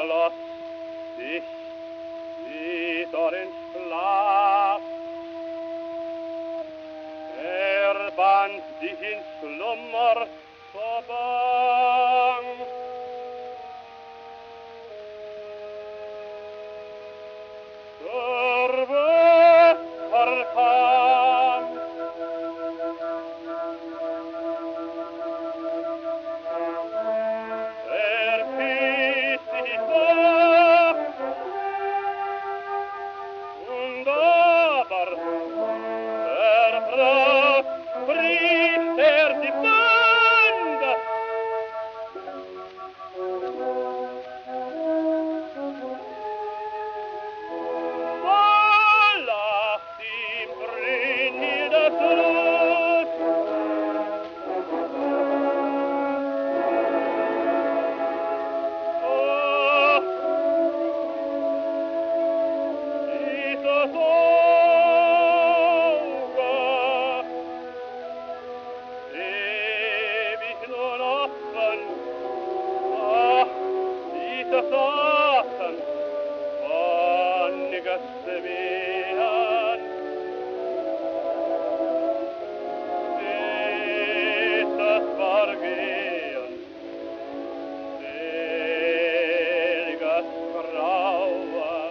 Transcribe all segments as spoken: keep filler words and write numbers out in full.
schloss sich wieder in Schlaf. Er band dich in Schlummer zur Bank. Der Wetter kam. Er stieß dich wach. Und aber verbrach, bricht er die Bande. Da lacht ihm Brünnhilde Blut. Ach, dieses Auge, ewig nun offen, ach, dieses Atem, sonniges Wehen, dieses Vergehen, seliges Grauen.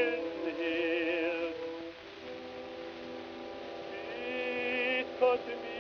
Brünnhild, wie konnte mir